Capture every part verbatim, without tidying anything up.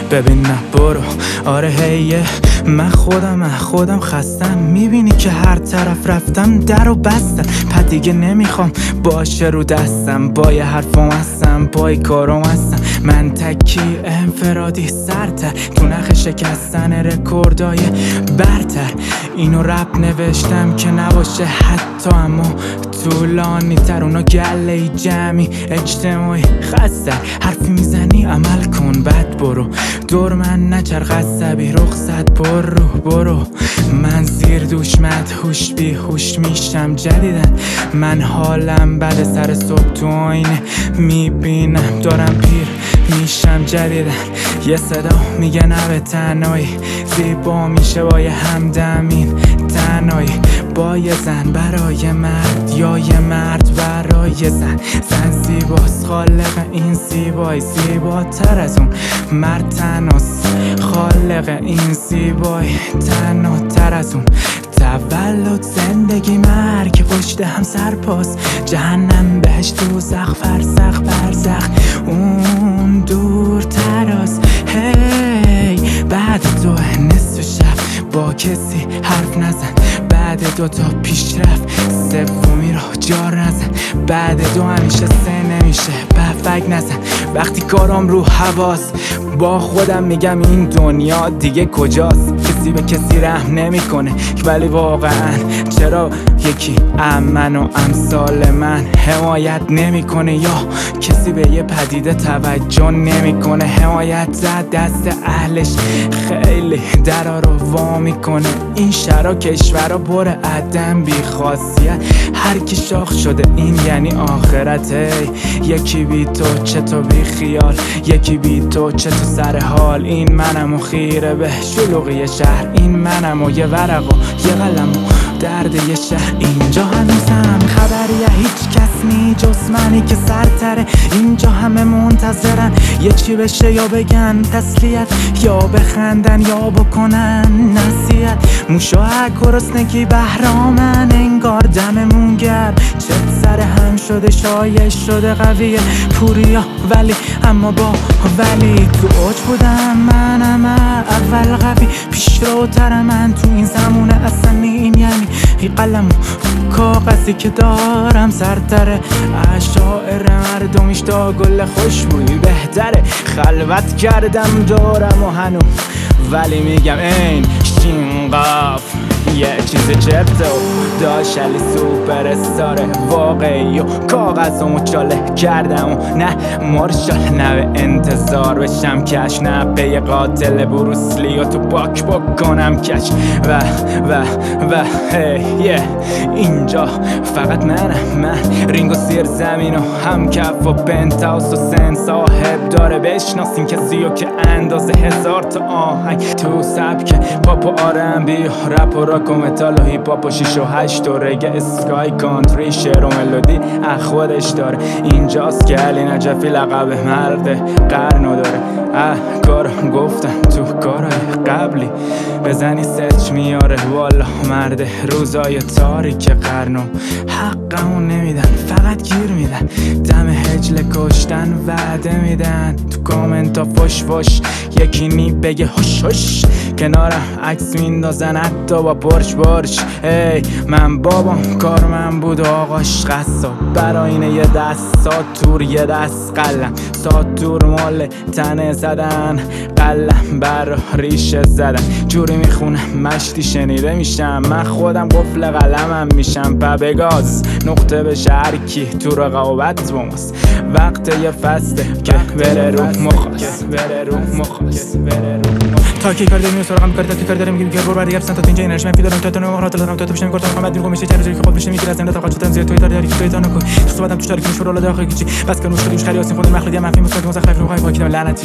ببین نه برو. آره هیه من خودم من خودم خستم، میبینی که هر طرف رفتم در و بستم. پس دیگه نمیخوام باشه رو دستم، با یه حرفم هستم با یه کارم هستم. من تکی انفرادی سرتر تو نخ شکستن رکوردای برتر. اینو رپ نوشتم که نباشه حتی اما طولانی تر. اونا گله جمعی اجتماعی خسته، حرفی میزنی عمل کن بعد برو. دور من نچرخ عصبی رخصت برو برو. من زیر دوش مدهوش بی هوش میشم جدیدن. من حالم بعد سر صبح تو آینه میبینم دارم پیر میشم جدیدن. یه صدا میگه نه به تنهایی زیبا میشه با یه همدمین تنهایی. با یه زن برای مرد یا یه مرد برای زن. زن زیباست خالق این زیبایی، زیباتر از اون مرد تناست. خالق این زیبایی تناتر از اون. تولد زندگی مرگ پشت هم سرپاس، جهنم بهشت دوزخ فرزخ برزخ اون دور تراست. هی بعد تو نصف شب با کسی حرف نزن، بعد دو تا پیشرفت سومی رو جار نزن. بعد دو همیشه سه نمیشه بفک نزن. وقتی کارم رو حواس با خودم میگم این دنیا دیگه کجاست. کسی به کسی رحم نمیکنه ولی واقعا چرا یکی من و امثال من حمایت نمیکنه، یا کسی به یه پدیده توجه نمیکنه. حمایت زد دست اهلش خیلی درا رو وا میکنه. این شهر کشورها پر عدم بی خاصیت، هر کی شاخ شده این یعنی آخرته. یکی بی تو چه تو بی خیال، یکی بی تو چه تو سر حال. این منم و خیره به شلوغی شهر، این منم و یه ورق و یه قلم و درد یه شهر. اینجا هنوزم خبریه هیچ کس نی جز منی که سرتره. اینجا همه منتظرن یه چی بشه یا بگن تسلیت، یا بخندن یا بکنن نصیحت. موشاک و رسنگی بهرامن انگار دممون گرم. چه سر هم شده شایش شده قویه پوریا ولی اما با ولی تو اوج بودم منم اول قوی پیشروتر. من تو این زمونه اصلا این یعنی این قلم و کاغذی که دارم سرتره. اشاعر مردمیش تا گل خوشبویی بهتره. خلوت کردم دارم و هنو ولی میگم این شینقاف یه چیز چپته و داشت علی سوپر استاره واقعی و کاغذمو چاله کردم و نه مارشال نه به انتظار بشم کش، نه به یه قاتل بروسلی و تو باک بکنم کش. و و و هی اینجا فقط منم من رینگ و سیر زمین و هم کف و پنتاوس و سن صاحب داره. بشناسین کسی و که اندازه هزار تا آهنگ تو سبک پاپ و آر ام بی رپ و راک و متال و هیپ هاپ و شیش و هشت و رگه اسکای کانتری شعر و ملودی اخ خودش داره. اینجاست که علی نجفی لقب مرد قرنو داره. اه کارم گفتم تو کارهای قبلی بزنی سچ میاره والا مرد روزای تاریک قرنو. حقمون نمیدن فقط گیر میدن، دم هجل کشتن وعده میدن. تو کامنت ها فش فش یکی نی بگه هش هش، کنارم عکس میندازن حتی با پرش پرش. ای من بابام کار من بود آقاش قصاب، برای اینه یه دست ساتور یه دست قلم. ساتور مال تنه زدن قلم بر ریشه زدن. جوری میخونم مشتی شنیده میشم، من خودم قفل قلمم میشم. پا گاز نقطه به شرکی تو رقابت بماست. وقت یه فسته که بره رو مخواست بره رو مخواست بره رو مخواست. تا کی کار داریم سراغم کاری تا کی کار داریم میگیم که برو برای گپ سنت اینجا اینش من فیدارم تا تو مهارت دارم تا تو بشم گفتم محمد میگم میشه چند روزی که خود میشه میگیره از تا قاچتم زیاد توی داری که توی تا نکن صحبتم تو شارکی شروع لا داخل کیچی بس کنوش خودش خریاسی خود مخلدی منفی مثبت مزخرف رو خواهی پاکیدم لعنتی.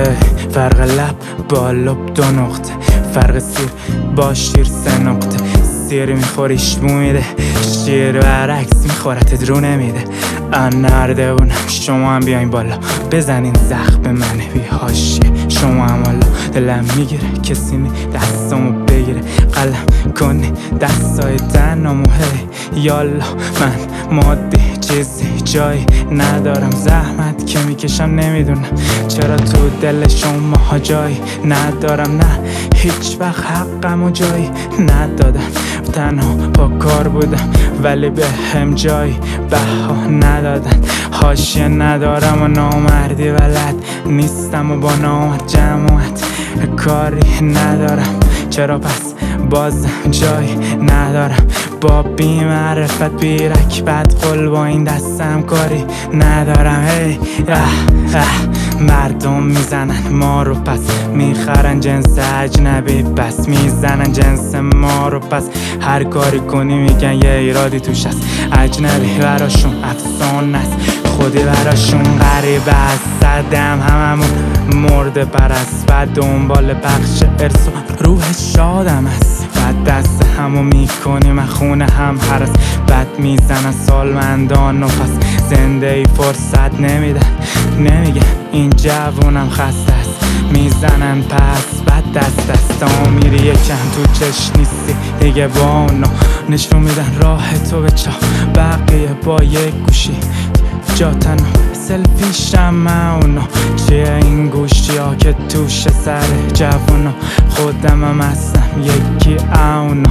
فرق لب با لب دو نقطه، فرق سیر با شیر سه نقطه. سیر میخوریش بو میده، شیر برعکس میخورتت رو نمیده. نرده بونم شما هم بیاین بالا بزنین زخم منه بی حاشیه. شما هم حالا دلم میگیره کسی نی دستامو بگیره قلم کنی دستای تنامو. هی یالا من مادی چیزی جایی ندارم، زحمت که میکشم نمیدونم چرا تو دل شما جایی ندارم. نه هیچ وقت حقم و جایی ندادم، تنها با کار بودم ولی به هم جایی بها ندادن. حاشیه ندارم و نامردی بلد نیستم و با نامرد جماعت کاری ندارم، چرا پس بازم جایی ندارم. با بی معرفت بیرک بدقل با این دستم کاری ندارم. هی اه اه مردم میزنن ما رو پس میخرن جنس اجنبی، پس میزنن جنس ما رو پس هر کاری کنی میگن یه ایرادی توش هست. اجنبی براشون افسانه است، خودی براشون غریبه است. صدم هممون مرده پرست و دنبال پخش ارث و روح شادم است. بعد دست همو میکنیم من خونه هم هرست، بد میزنن سالمندان و پس زنده ای فرصت نمیدن. نمیگن این جوونم خسته است، میزنن پس بعد دست دستا میری یکم تو چشم نیستی دیگه با اونا نشون میدن راه تو به چا بقیه با یک گوشی جا تنها سلفیشم من اونا. چیه این گوشی ها که توش سر جوونا خودم هم هستم یکی اونا،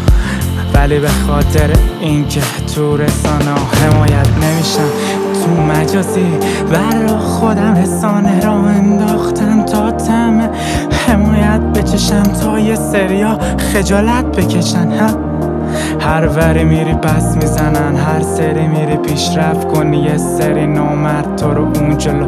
ولی به خاطر اینکه تو رسانه حمایت نمیشم تو مجازی برا خودم رسانه را انداختم تا تم حمایت بچشم تا یه سریا خجالت بکشن. هر وری میری پس میزنن، هر سری میری پیشرفت کنی یه سری نامرد تو رو اون جلو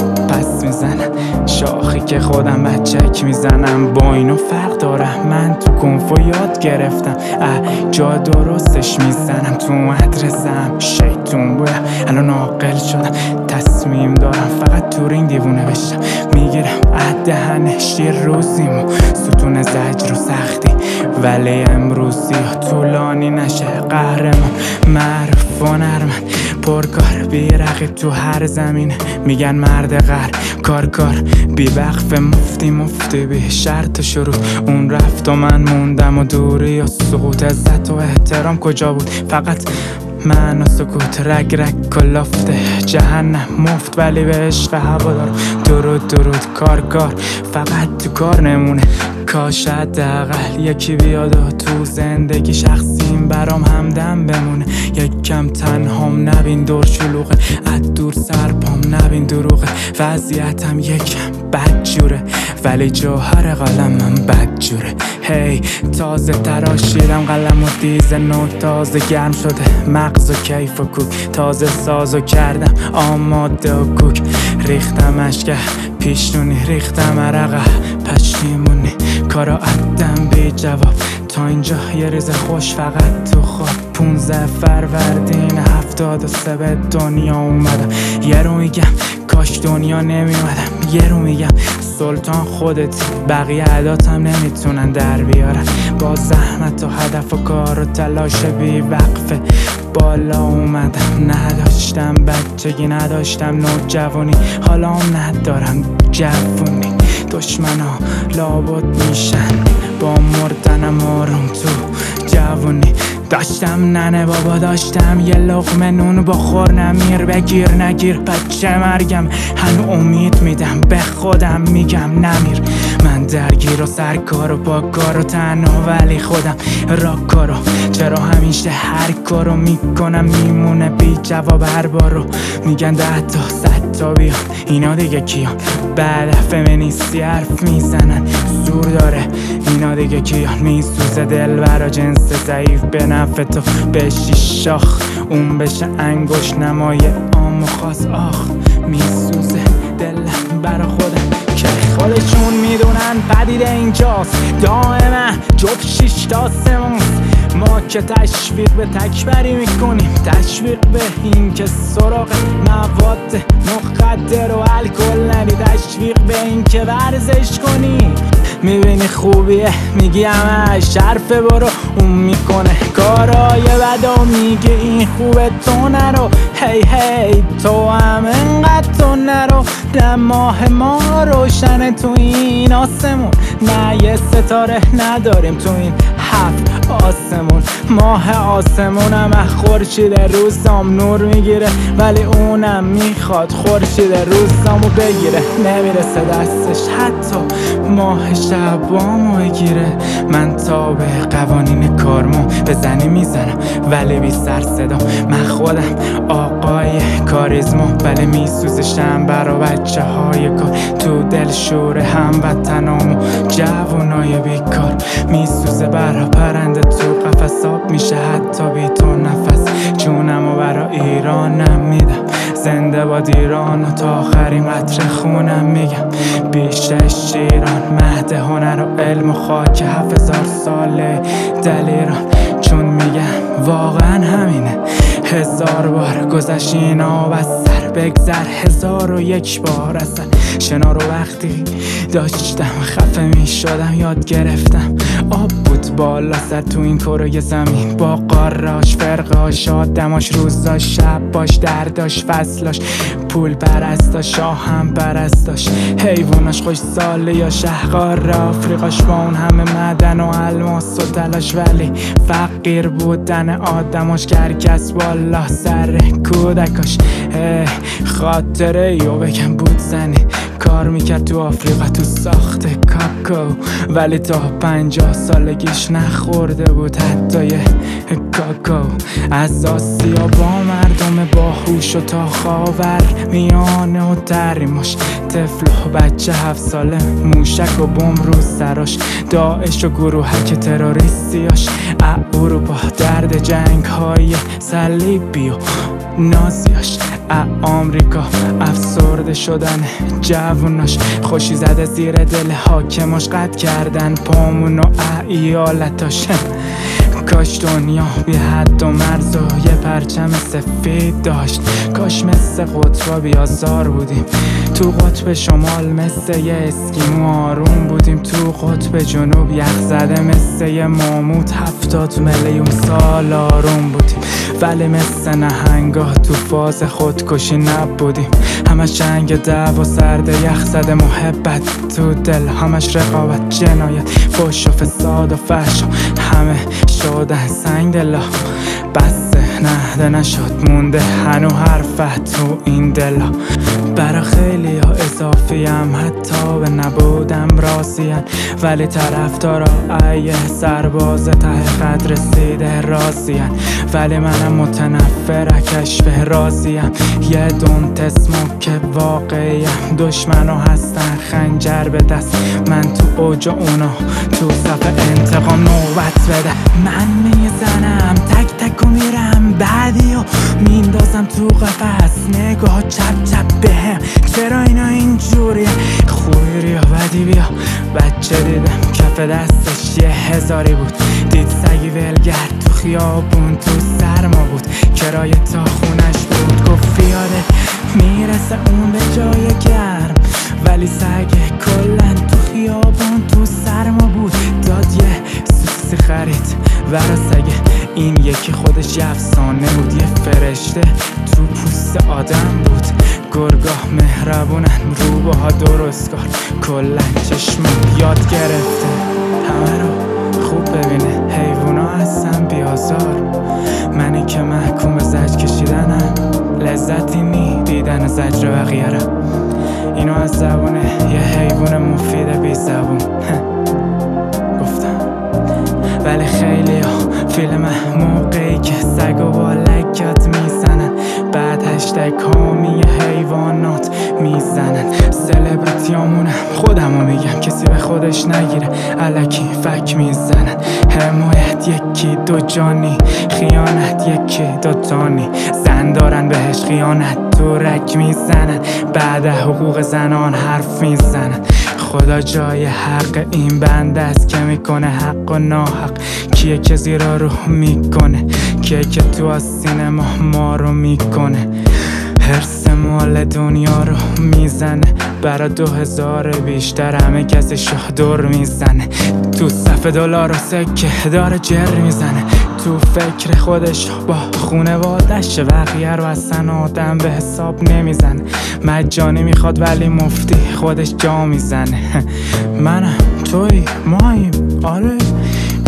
پس میزنن. شاخی که خودم بچک میزنم با اینو فرق دارم، من تو کنفو یاد گرفتم اه جا درستش میزنم. تو مدرسم شیطون بودم الان عاقل شدم، تصمیم دارم فقط تو رینگ دیوونه بشم. میگیرم دهن شیر روزیمو ستون زجر و سختی، ولی امروزی طولانی نشه قهرمان معروف و نرمن پرکار بی رقیب تو هر زمینه. میگن مرد قهر کار کار بی وقف مفتی مفتی بی شرط شروع اون رفت و من موندم و دوری و سقوط. عزت و احترام کجا بود؟ فقط من و سکوت رگ رگ کلافته جهنم مفت ولی به عشق هوا دارم. درود درود کار کار فقط تو کار نمونه، کاش حداقل یکی بیاد و تو زندگی شخصیم برام همدم بمونه. یک کم تنهام نبین دور شلوغه، از دور سرپام نبین دروغه. وضعیتم یکم بد جوره ولی جوهر قلمم بد جوره. هی تازه تراشیدم قلم و دیز نو تازه گرم شده، مغز و کیف و کوک تازه سازو کردم آماده و کوک. ریختم اشکه پیشونی ریختم عرقه پشیمونی کارا عدم بی جواب تا اینجا یه ریز خوش فقط تو خواب. پونزه فروردین هفتاد و سه به دنیا اومدم، یه رو میگم کاش دنیا نمیومدم، یه رو میگم سلطان خودت بقیه عداتم نمیتونن در بیارن. با زحمت و هدف و کار و تلاش بی وقفه بالا اومدم. نداشتم بچگی نداشتم نوجوانی، حالا هم ندارم جوونی. دشمنا لابد میشن با مردنم آروم تو جوونی. داشتم ننه بابا داشتم یه لقمه نون بخور نمیر بگیر نگیر بچه مرگم هنو امید میدم به خودم میگم نمیر. من درگیر و سرکار و با کار و تنها ولی خودم را کارو چرا همیشه هر کارو میکنم میمونه بی جواب هر بارو. میگن ده تا صد تا بیان اینا دیگه کیان؟ بعد فمینیستی حرف میزنن زور داره اینا دیگه کیان؟ میسوزه دل برا جنس ضعیف به نفع تو بشی شاخ اون بشه انگوش نمای عام و خاص. آخ میسوزه دلم برا خودم که خودشون میدونن پدیده اینجاست دائما جب شیش تا سماست. ما که تشویق به تکبری میکنیم، تشویق به این که سراغ مواد مخدر و الکل نری، تشویق به این که ورزش کنی میبینی خوبیه میگی همش حرفه برو اون میکنه کارای بدا میگه این خوبه تو نرو. هی هی تو هم انقدر تو نرو، دماغ ما روشنه تو این آسمون، نه یه ستاره نداریم تو این هفت آسمون ماه آسمونم از خورشید روزام نور میگیره، ولی اونم میخواد خورشید روزامو بگیره. نمیرسه دستش حتی ماه شبامو بگیره. من تا به قوانین کارمو بزنی میزنم ولی بی سر صدا. من خودم آقای کاریزما ولی میسوزشم برا بچه های کار. تو دل شور هموطنامو جوونای بیکار. میسوزه برا پرنده تو قفصاب میشه حتی بی تو نفس. جونمو برا ایرانم میدم، زنده باد ایران و تا آخرین قطره خونم میگم. بیشش ایران مهد هنر و علم و خاک هفت هزار ساله دلیران. چون میگم واقعا همینه، هزار بار گذشت اینا و از سر بگذر هزار و یک بار. اصلا شنا رو وقتی داشتم خفه میشدم یاد گرفتم. آب بود بالا سر تو این کره زمین، با قاراش فرقاش آدماش روزاش شباش درداش فصلاش پول پرستاش شاهم پرستاش حیواناش خوش ساله یا شهقار آفریقاش با اون همه معدن و الماس و تلاش. ولی فقیر بودن آدماش کرکس بالا سر کودکاش. خاطره یو بگم بود زنی کار میکرد تو آفریقا تو ساخت کاکو، ولی تا پنجاه سالگیش نخورده بود حتی یه کاکو. از آسیا با مردم باهوش و تا خاور میانه و تریماش طفل و بچه هفت ساله موشک و بم رو سراش. داعش و گروهک تروریستیاش اروپا درد جنگ های صلیبی و نازیاش. آمریکا افسرده شدن جووناش، خوشی زده زیر دل حاکماش قطع کردن پامون و ایالتاش. کاش دنیا بی حد و مرز و یه پرچم سفید داشت. کاش مثل قطبا بیازار بودیم، تو قطب شمال مثل یه اسکیمو آروم بودیم، تو قطب جنوب یخ زده مثل یه ماموت هفتاد میلیون سال آروم بودیم. ولی مثل نهنگا تو فاز خودکشی نبودیم، همش جنگ دعوا سرد یخ زده محبت تو دل، همش رقابت جنایت فحش و فساد و فحش همه شدن سنگ دلا. بسه نهده نشد مونده هنو حرفت تو این دلا. برا خیلی ها اضافیم حتی به نبودم راضین، ولی طرفدارا ایه سرباز ته خط رسیده راضین. ولی منم متنفر کشف راضیم، یه دون تسمو که واقعیم. دشمنو هستن خنجر به دست، من تو اوج اونا تو صف انتقام نوبت بده. من میزنم تک تک و میرم بعدی و میندازم تو قفس. نگاه چپ چپ بهم چرا اینا اینجوریه؟ خوبی یا بدی بیا. بچه دیدم کف دستش یه هزاری بود، دید سگی ولگرد تو خیابون تو سرما بود. کرایه تا خونش بود گفت فیاده میرسه اون به جای گرم، ولی سگ کلن تو خیابون تو سرما بود. داد یه سوسی خرید برا سگه، این یکی خودش یه افسانه بود، یه فرشته تو پوست آدم بود. گرگاه مهربونن روباها درست کار، کلن چشم یاد گرفته همه رو خوب ببینه. حیوونا هستن بیازار، منی که محکوم به زجر کشیدنم، لذتی نی دیدن زجر بقیه را. اینو از زبونه یه حیوان مفید بی زبون گفتم. ولی خیلی ها فیلم موقعی که سگ و با لکت میزنن، بعد هشتگ حامی حیوانات میزنن. سلبریتیامونم خودمو میگم کسی به خودش نگیره، الکی فک میزنن. حمایت یکی دو جانی، خیانت یکی دو تانی. زن دارن بهش خیانت تو رک میزنن، بعد حقوق زنان حرف میزنن. خدا جای حق این بنده است که میکنه حق و ناحق. کیه که زیرا رو میکنه، کیه که تو از سینما ما رو میکنه. هرس مال دنیا رو میزنه، برا دو هزار بیشتر همه کسی شاه دور میزنه. تو صف دلار و سکه داره جر میزنه، تو فکر خودش با خونوادش، بقیه رو اصلا آدم به حساب نمیزنه. مجانی میخواد ولی مفتی خودش جا میزنه. منم توی ماییم آره،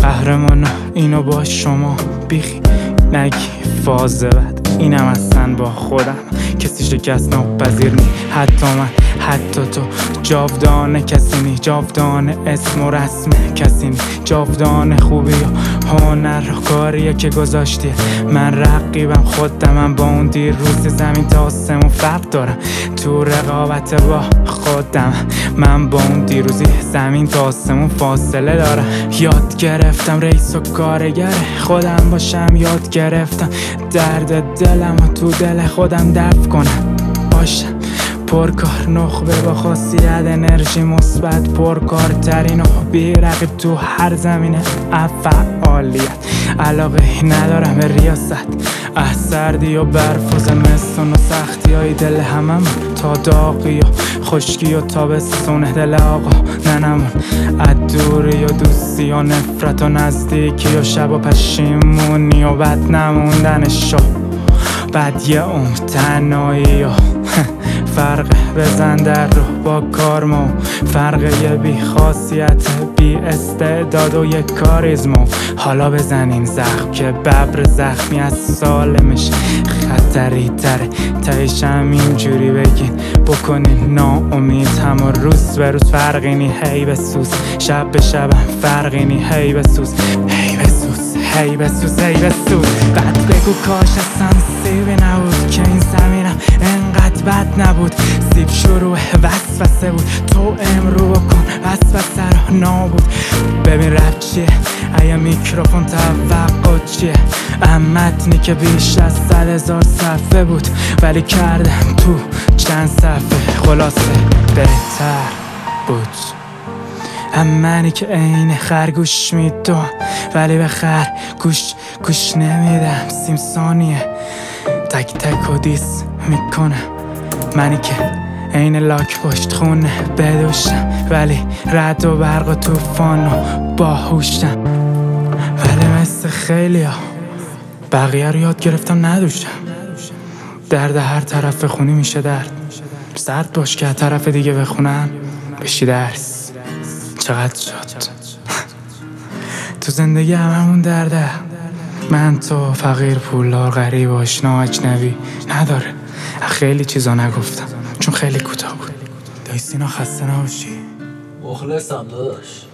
قهرمانا اینو با شما بیخی نگی فاز بد، اینم اصلا با خودم کسی شکست ناپذیر نی، حتی من حتی تو. جاودانه کسی نی، جاودانه اسم و رسم کسی نی، جاودانه خوبی و هنر و کاریه که گذاشتی. من رقیبم خودم، من با اون دیر روز زمین تا آسمون فرق دارم تو رقابت با خودم. من با اون دیروزی زمین تا آسمون فاصله دارم. یاد گرفتم رئیس و کارگر خودم باشم، یاد گرفتم درد دلم و تو دل خودم دفع کنم باشم. پرکار نخبه با خاصیت انرژی مثبت، پرکارترین و بی رقیب تو هر زمینه فعالیت. علاقه ندارم به ریاست، اه سردی و برف و زمستون و سختی های دل هممون، تا داغی و خشکی و تابستون دل آقا ننمون. دوری و دوستی و نفرت و نزدیکی و شب و پشیمونی و بد نموندنشو، بعد یه عمر تنهایی و فرق بزن در رو با کارمو، فرق یه بی خاصیت بی استعداد و یه کاریزمو. حالا بزنین زخم که ببر زخمی از سالمش خطری تره، تایش هم اینجوری بگین بکنین ناامید. همه روز به روز فرقی نی، هی بسوز شب به شبم فرقی نی، هی بسوز هی بسوز هی بسوز هی بسوز. بعد بگو کاش اصلا سیبی نبود که این زمینم انقدر بد نبود. سیب شروع وسوسه بود، تو امرو بکن وسوسه رو نابود. ببین رپ چیه، اگه میکروفون توقع چیه، متنی که بیش از صد هزار صفحه بود ولی کردم تو چند صفحه خلاصه بهتر بود. منی که عین خرگوش میدوم ولی به خر گوش گوش نمیدم. سیم ثانیه تک تک و دیس میکنم، منی که عین لاک پشت خونه بدوشم ولی رد و برق و توفان و باهوشم. ولی مثل خیلی ها بقیه رو یاد گرفتم ندوشم. درد هر طرف خونی میشه درد، سرد باش که طرف دیگه بخونم بشی درس. چقدر شد تو زندگی هممون درده، من تو فقیر پولدار غریب آشنا اجنبی نداره. خیلی چیزا نگفتم چون خیلی کوتاه بود. دایی سینا خسته نباشی. مخلصم داداش.